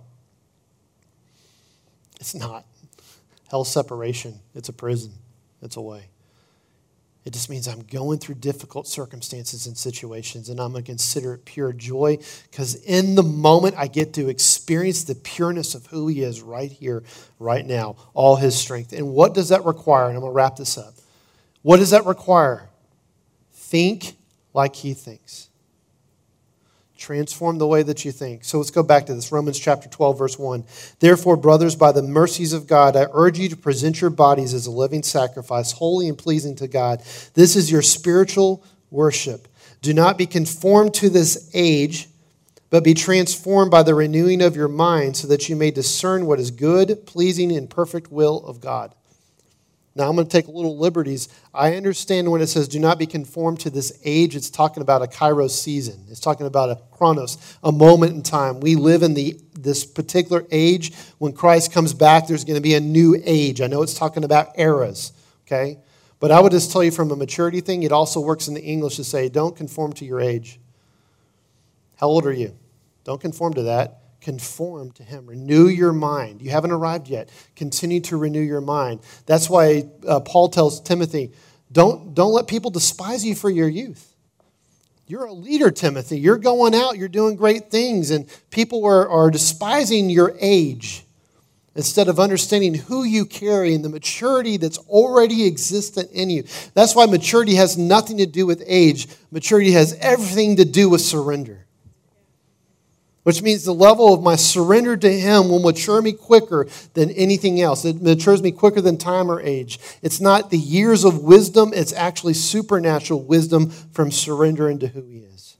It's not. Hell's separation. It's a prison. It's a way. It just means I'm going through difficult circumstances and situations, and I'm going to consider it pure joy because in the moment I get to experience the pureness of who he is right here, right now, all his strength. And what does that require? And I'm going to wrap this up. What does that require? Think like he thinks. Transform the way that you think. So let's go back to this. Romans chapter 12, verse 1. Therefore, brothers, by the mercies of God, I urge you to present your bodies as a living sacrifice, holy and pleasing to God. This is your spiritual worship. Do not be conformed to this age, but be transformed by the renewing of your mind so that you may discern what is good, pleasing, and perfect will of God. Now, I'm going to take little liberties. I understand when it says, do not be conformed to this age, it's talking about a kairos season. It's talking about a chronos, a moment in time. We live in this particular age. When Christ comes back, there's going to be a new age. I know it's talking about eras, okay? But I would just tell you from a maturity thing, it also works in the English to say, don't conform to your age. How old are you? Don't conform to that. Conform to him. Renew your mind. You haven't arrived yet. Continue to renew your mind. That's why Paul tells Timothy, don't let people despise you for your youth. You're a leader, Timothy. You're going out. You're doing great things. And people are despising your age instead of understanding who you carry and the maturity that's already existent in you. That's why maturity has nothing to do with age. Maturity has everything to do with surrender. Which means the level of my surrender to him will mature me quicker than anything else. It matures me quicker than time or age. It's not the years of wisdom. It's actually supernatural wisdom from surrendering to who he is.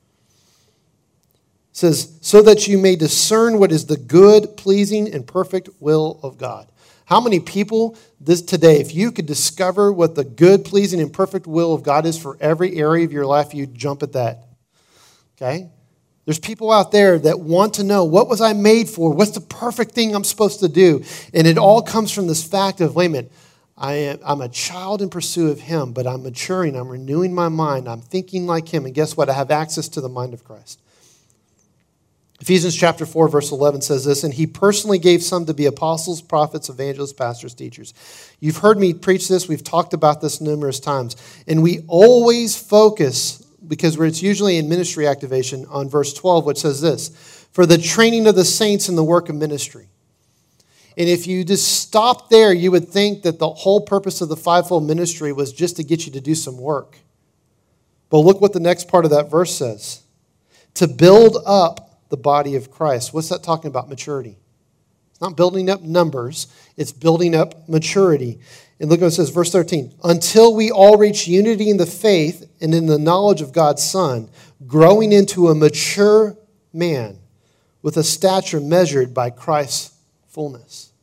It says, so that you may discern what is the good, pleasing, and perfect will of God. How many people today, if you could discover what the good, pleasing, and perfect will of God is for every area of your life, you'd jump at that. Okay? There's people out there that want to know, what was I made for? What's the perfect thing I'm supposed to do? And it all comes from this fact of, wait a minute, I'm a child in pursuit of him, but I'm maturing, I'm renewing my mind, I'm thinking like him, and guess what? I have access to the mind of Christ. Ephesians chapter 4, verse 11 says this, and he personally gave some to be apostles, prophets, evangelists, pastors, teachers. You've heard me preach this. We've talked about this numerous times. And we always focus, because it's usually in ministry activation, on verse 12, which says this, for the training of the saints in the work of ministry. And if you just stop there, you would think that the whole purpose of the fivefold ministry was just to get you to do some work. But look what the next part of that verse says. To build up the body of Christ. What's that talking about? Maturity. It's not building up numbers. It's building up maturity. And look what it says, verse 13. Until we all reach unity in the faith and in the knowledge of God's Son, growing into a mature man with a stature measured by Christ's fullness.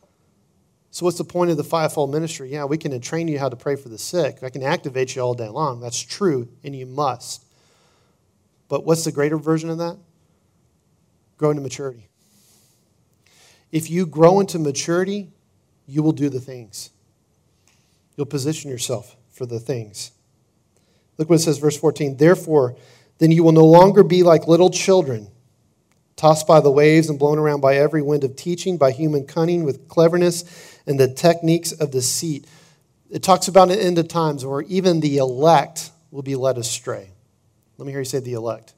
So what's the point of the fivefold ministry? Yeah, we can train you how to pray for the sick. I can activate you all day long. That's true, and you must. But what's the greater version of that? Grow into maturity. If you grow into maturity, you will do the things. You'll position yourself for the things. Look what it says, verse 14. Therefore, then you will no longer be like little children, tossed by the waves and blown around by every wind of teaching, by human cunning with cleverness and the techniques of deceit. It talks about an end of times where even the elect will be led astray. Let me hear you say the elect.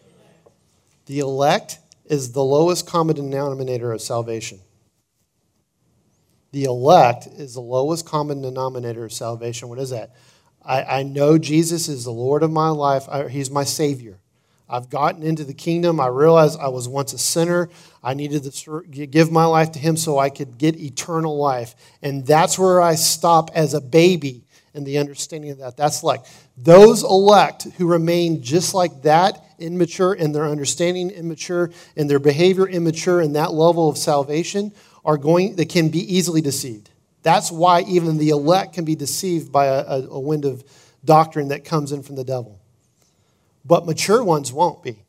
The elect is the lowest common denominator of salvation. The elect is the lowest common denominator of salvation. What is that? I know Jesus is the Lord of my life. He's my Savior. I've gotten into the kingdom. I realized I was once a sinner. I needed to give my life to him so I could get eternal life. And that's where I stop as a baby in the understanding of that. That's like those elect who remain just like that, immature in their understanding, immature in their behavior, immature in that level of salvation, they can be easily deceived. That's why even the elect can be deceived by a wind of doctrine that comes in from the devil. But mature ones won't be.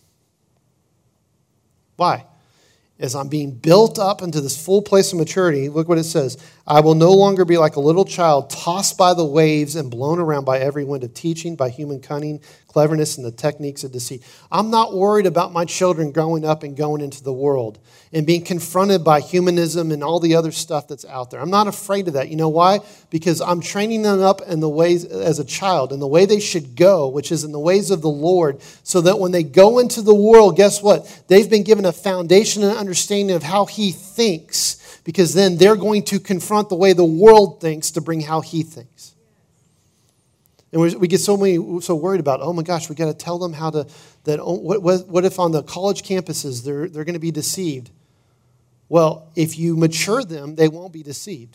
Why? As I'm being built up into this full place of maturity, look what it says. I will no longer be like a little child tossed by the waves and blown around by every wind of teaching, by human cunning, cleverness, and the techniques of deceit. I'm not worried about my children growing up and going into the world and being confronted by humanism and all the other stuff that's out there. I'm not afraid of that. You know why? Because I'm training them up in the ways as a child, in the way they should go, which is in the ways of the Lord, so that when they go into the world, guess what? They've been given a foundation and understanding of how he thinks, because then they're going to confront the way the world thinks to bring how he thinks. And we get so worried about, oh my gosh, we got to tell them how to, what if on the college campuses they're going to be deceived? Well, if you mature them, they won't be deceived.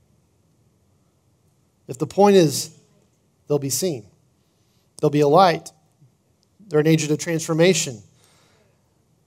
If the point is, they'll be seen. They'll be a light. They're an agent of transformation.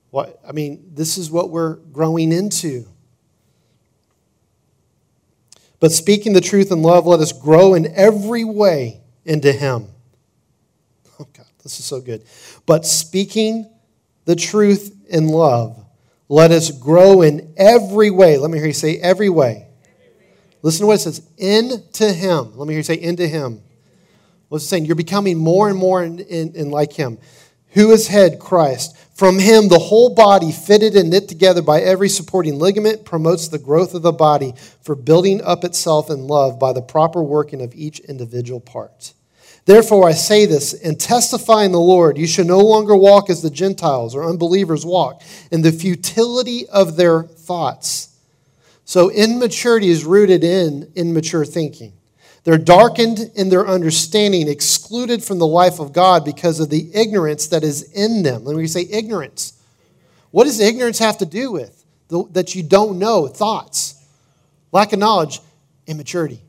This is what we're growing into. But speaking the truth in love, let us grow in every way into him. Oh God, this is so good. But speaking the truth in love, let us grow in every way. Let me hear you say every way. Listen to what it says, into him. Let me hear you say into him. What's it saying? You're becoming more and more in like him. Who is head? Christ. From him, the whole body, fitted and knit together by every supporting ligament, promotes the growth of the body for building up itself in love by the proper working of each individual part. Therefore, I say this, and testify in the Lord, you should no longer walk as the Gentiles or unbelievers walk, in the futility of their thoughts. So immaturity is rooted in immature thinking. They're darkened in their understanding, excluded from the life of God because of the ignorance that is in them. Let me say ignorance. What does ignorance have to do with? That you don't know, thoughts. Lack of knowledge, immaturity.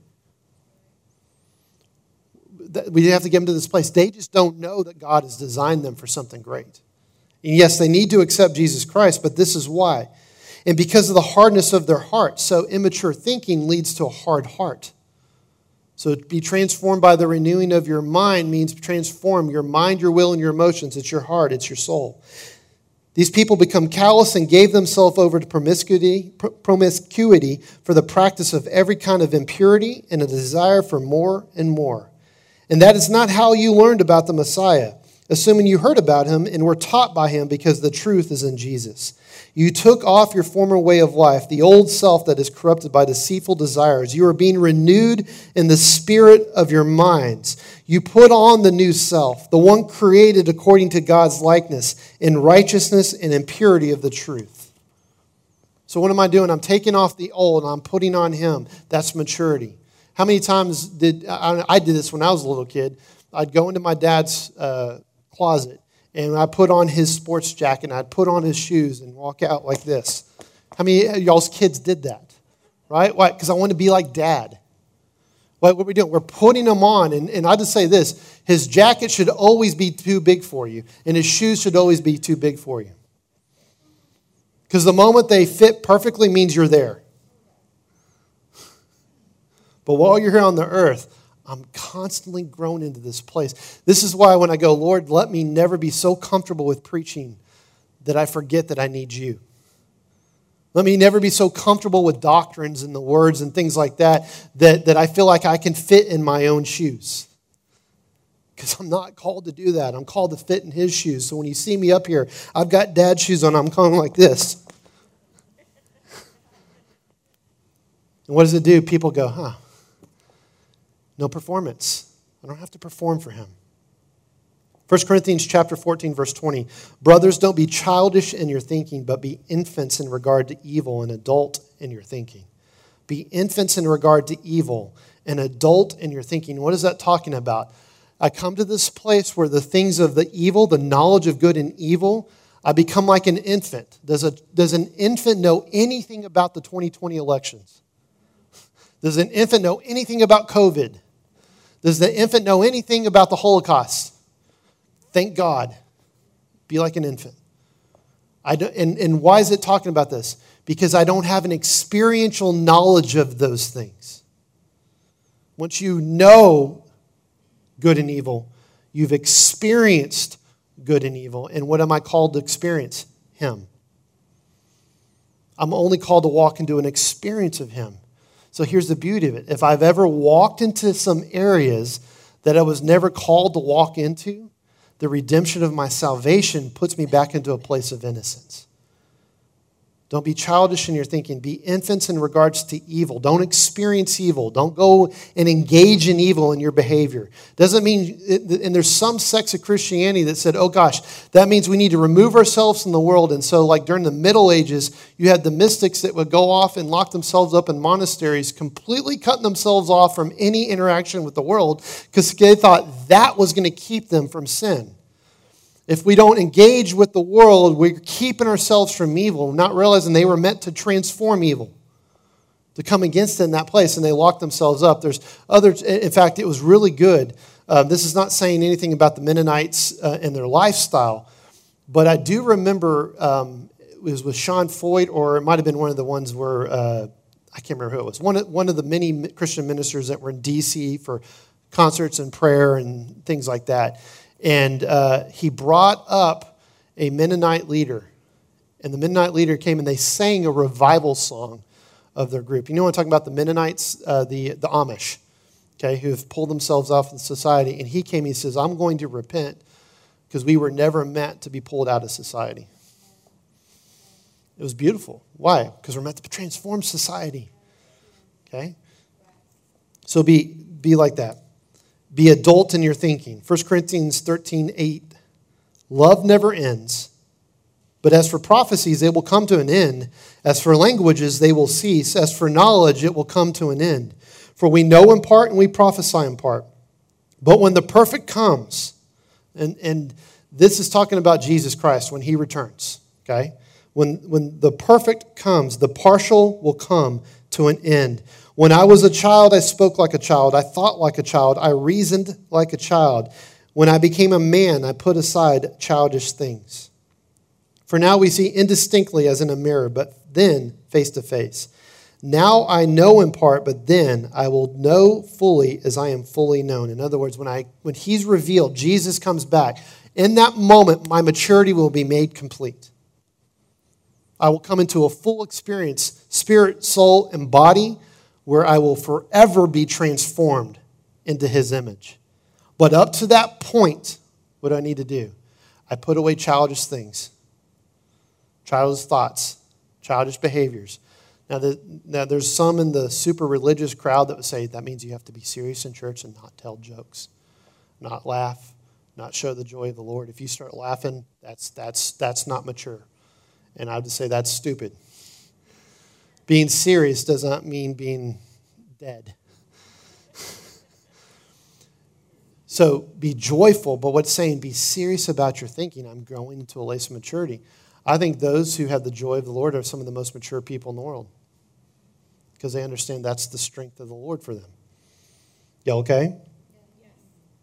We have to get them to this place. They just don't know that God has designed them for something great. And yes, they need to accept Jesus Christ, but this is why. And because of the hardness of their heart. So immature thinking leads to a hard heart. So to be transformed by the renewing of your mind means transform your mind, your will, and your emotions. It's your heart. It's your soul. These people become callous and gave themselves over to promiscuity for the practice of every kind of impurity and a desire for more and more. And that is not how you learned about the Messiah, assuming you heard about him and were taught by him because the truth is in Jesus. You took off your former way of life, the old self that is corrupted by deceitful desires. You are being renewed in the spirit of your minds. You put on the new self, the one created according to God's likeness, in righteousness and in purity of the truth. So what am I doing? I'm taking off the old and I'm putting on him. That's maturity. How many times did I did this when I was a little kid? I'd go into my dad's closet and I'd put on his sports jacket and I'd put on his shoes and walk out like this. How many of y'all's kids did that? Right? Why? Because I want to be like dad. What are we doing? We're putting him on. And I just say this. His jacket should always be too big for you. And his shoes should always be too big for you. Because the moment they fit perfectly means you're there. But while you're here on the earth, I'm constantly grown into this place. This is why when I go, Lord, let me never be so comfortable with preaching that I forget that I need you. Let me never be so comfortable with doctrines and the words and things like that I feel like I can fit in my own shoes. Because I'm not called to do that. I'm called to fit in his shoes. So when you see me up here, I've got dad's shoes on. I'm going like this. And what does it do? People go, no performance. I don't have to perform for him. 1 Corinthians chapter 14, verse 20. Brothers, don't be childish in your thinking, but be infants in regard to evil and adult in your thinking. Be infants in regard to evil and adult in your thinking. What is that talking about? I come to this place where the things of the evil, the knowledge of good and evil, I become like an infant. Does an infant know anything about the 2020 elections? Does an infant know anything about COVID? Does the infant know anything about the Holocaust? Thank God. Be like an infant. And why is it talking about this? Because I don't have an experiential knowledge of those things. Once you know good and evil, you've experienced good and evil. And what am I called to experience? Him. I'm only called to walk into an experience of him. So here's the beauty of it. If I've ever walked into some areas that I was never called to walk into, the redemption of my salvation puts me back into a place of innocence. Don't be childish in your thinking. Be infants in regards to evil. Don't experience evil. Don't go and engage in evil in your behavior. Doesn't mean, and there's some sects of Christianity that said, oh gosh, that means we need to remove ourselves from the world. And so like during the Middle Ages, you had the mystics that would go off and lock themselves up in monasteries, completely cutting themselves off from any interaction with the world because they thought that was going to keep them from sin. If we don't engage with the world, we're keeping ourselves from evil, not realizing they were meant to transform evil, to come against it in that place, and they locked themselves up. There's others. In fact, it was really good. This is not saying anything about the Mennonites and their lifestyle, but I do remember it was with Sean Feucht, or it might have been one of the ones where I can't remember who it was, one of the many Christian ministers that were in D.C. for concerts and prayer and things like that. And he brought up a Mennonite leader. And the Mennonite leader came and they sang a revival song of their group. You know what I'm talking about? The Mennonites, the Amish, okay, who have pulled themselves off of society. And he came, he says, I'm going to repent because we were never meant to be pulled out of society. It was beautiful. Why? Because we're meant to transform society. Okay? So be like that. Be adult in your thinking. 1 Corinthians 13:8. Love never ends. But as for prophecies, they will come to an end. As for languages, they will cease. As for knowledge, it will come to an end. For we know in part and we prophesy in part. But when the perfect comes, and this is talking about Jesus Christ when he returns, okay? When the perfect comes, the partial will come to an end. When I was a child, I spoke like a child. I thought like a child. I reasoned like a child. When I became a man, I put aside childish things. For now we see indistinctly as in a mirror, but then face to face. Now I know in part, but then I will know fully as I am fully known. In other words, when he's revealed, Jesus comes back. In that moment, my maturity will be made complete. I will come into a full experience, spirit, soul, and body, where I will forever be transformed into his image. But up to that point, what do I need to do? I put away childish things, childish thoughts, childish behaviors. Now, there's some in the super religious crowd that would say that means you have to be serious in church and not tell jokes, not laugh, not show the joy of the Lord. If you start laughing, that's not mature. And I would say that's stupid. Being serious does not mean being dead. So be joyful, but what's saying be serious about your thinking. I'm growing into a place of maturity. I think those who have the joy of the Lord are some of the most mature people in the world because they understand that's the strength of the Lord for them. You okay? Yes.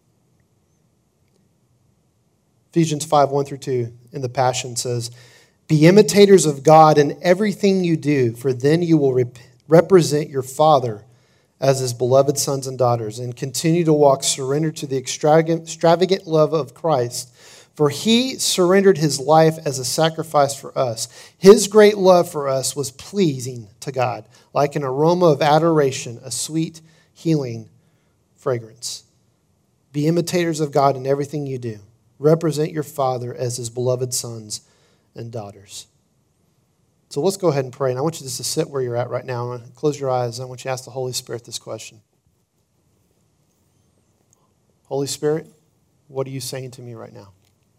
Ephesians 5:1-2 in the Passion says, be imitators of God in everything you do, for then you will represent your Father as his beloved sons and daughters, and continue to walk surrendered to the extravagant love of Christ. For he surrendered his life as a sacrifice for us. His great love for us was pleasing to God, like an aroma of adoration, a sweet, healing fragrance. Be imitators of God in everything you do. Represent your Father as his beloved sons and daughters. So let's go ahead and pray. And I want you just to sit where you're at right now. I want to close your eyes. I want you to ask the Holy Spirit this question. Holy Spirit, what are you saying to me right now?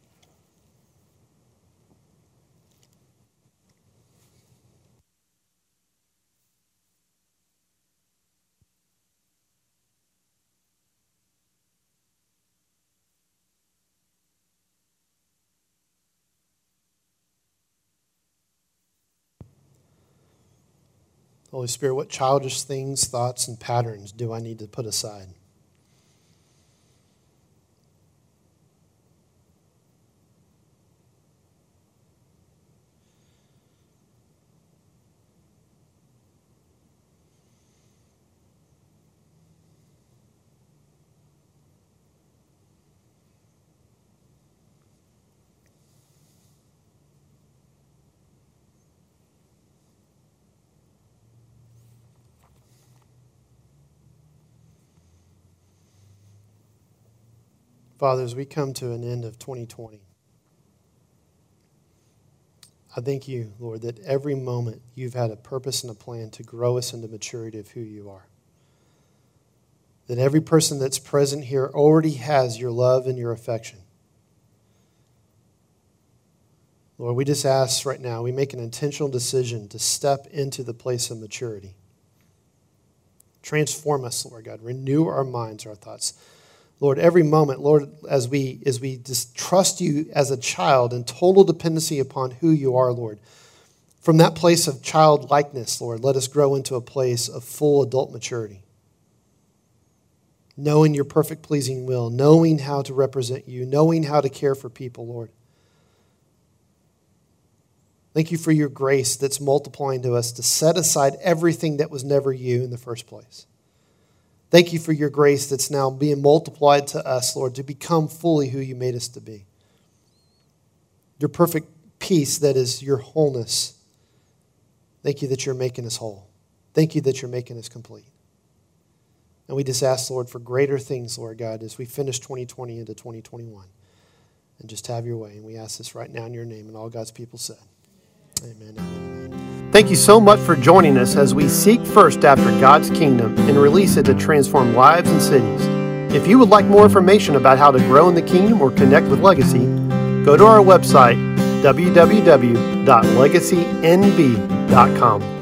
Holy Spirit, what childish things, thoughts, and patterns do I need to put aside? Father, as we come to an end of 2020, I thank you, Lord, that every moment you've had a purpose and a plan to grow us into maturity of who you are. That every person that's present here already has your love and your affection. Lord, we just ask right now, we make an intentional decision to step into the place of maturity. Transform us, Lord God. Renew our minds, our thoughts. Lord, every moment, Lord, as we just trust you as a child in total dependency upon who you are, Lord, from that place of childlikeness, Lord, let us grow into a place of full adult maturity. Knowing your perfect pleasing will, knowing how to represent you, knowing how to care for people, Lord. Thank you for your grace that's multiplying to us to set aside everything that was never you in the first place. Thank you for your grace that's now being multiplied to us, Lord, to become fully who you made us to be. Your perfect peace that is your wholeness. Thank you that you're making us whole. Thank you that you're making us complete. And we just ask, Lord, for greater things, Lord God, as we finish 2020 into 2021. And just have your way. And we ask this right now in your name. And all God's people said, amen, amen, amen. Thank you so much for joining us as we seek first after God's kingdom and release it to transform lives and cities. If you would like more information about how to grow in the kingdom or connect with Legacy, go to our website, www.legacynb.com.